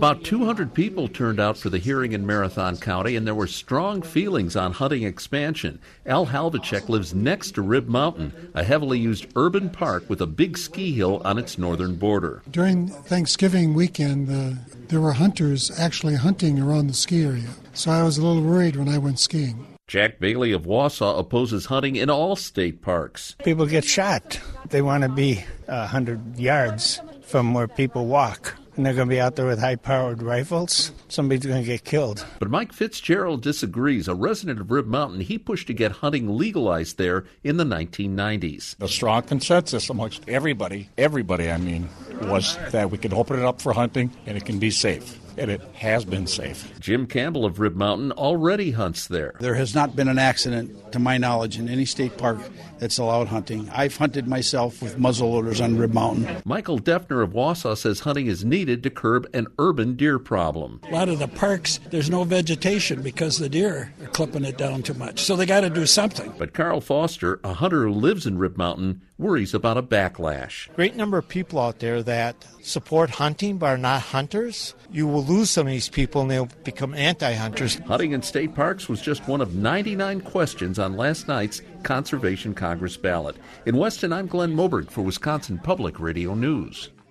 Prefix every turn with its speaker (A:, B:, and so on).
A: About 200 people turned out for the hearing in Marathon County, and there were strong feelings on hunting expansion. Al Halvacek lives next to Rib Mountain, a heavily used urban park with a big ski hill on its northern border.
B: During Thanksgiving weekend, there were hunters actually hunting around the ski area, so I was a little worried when I went skiing.
A: Jack Bailey of Wausau opposes hunting in all state parks.
C: People get shot. They want to be 100 yards from where people walk. And they're going to be out there with high-powered rifles. Somebody's going to get killed.
A: But Mike Fitzgerald disagrees. A resident of Rib Mountain, he pushed to get hunting legalized there in the 1990s.
D: A strong consensus amongst everybody was that we could open it up for hunting and it can be safe. And it has been safe.
A: Jim Campbell of Rib Mountain already hunts there.
E: There has not been an accident, to my knowledge, in any state park that's allowed hunting. I've hunted myself with muzzleloaders on Rib Mountain.
A: Michael Defner of Wausau says hunting is needed to curb an urban deer problem.
F: A lot of the parks, there's no vegetation because the deer are clipping it down too much. So they got to do something.
A: But Carl Foster, a hunter who lives in Rib Mountain, worries about a backlash.
G: Great number of people out there that support hunting but are not hunters. You will lose some of these people and they'll become anti-hunters.
A: Hunting in state parks was just one of 99 questions on last night's Conservation Congress ballot. In Weston, I'm Glenn Moberg for Wisconsin Public Radio News.